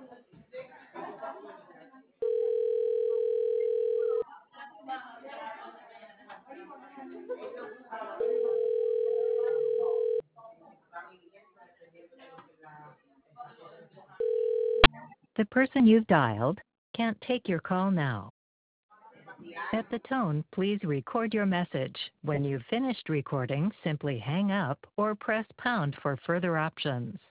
The person you've dialed can't take your call now. At the tone, please record your message. When you've finished recording, simply hang up or press pound for further options.